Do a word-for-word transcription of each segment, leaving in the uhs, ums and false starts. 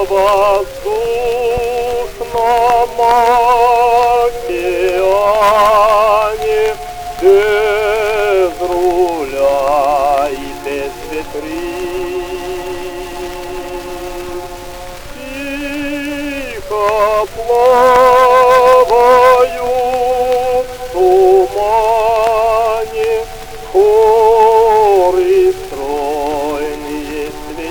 воздушном океане, без руля и без ветрин. Тихо плавают в тумане хоры стройные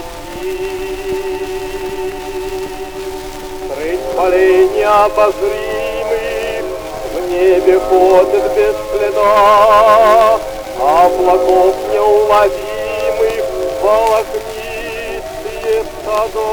светил. Средь полей необозримых в небе ходит без следа облаков неуловимых волокнистые сада.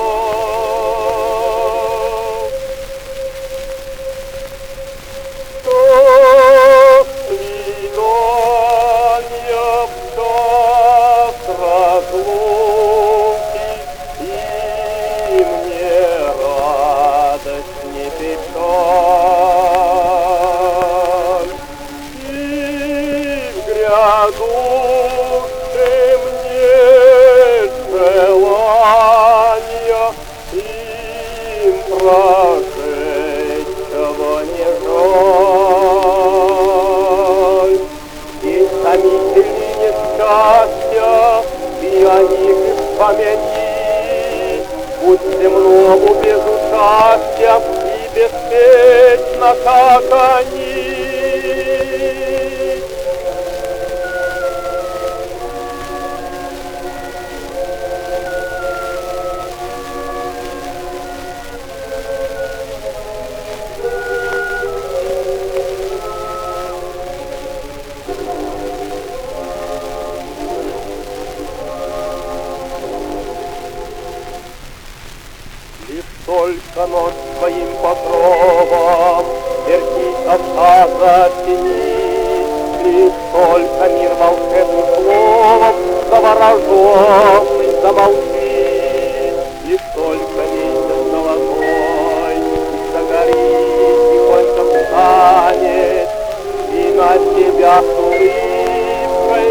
Души мне желания им прошедшего не жаль. Есть томительный несчастья, и о них и вспомни. Будь земному без участия и беспечно, как они. Лишь только ночь своим покровом вертись от шага тенит, лишь только мир волшебным словом завороженный замолчит, лишь только месяц золотой загорит, тихонько встанет и на тебя с улыбкой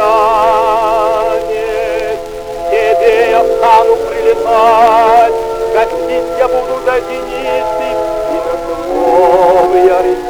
взглянет. Тебе я стану прилетать, гостить я буду до Деницы, и на новый я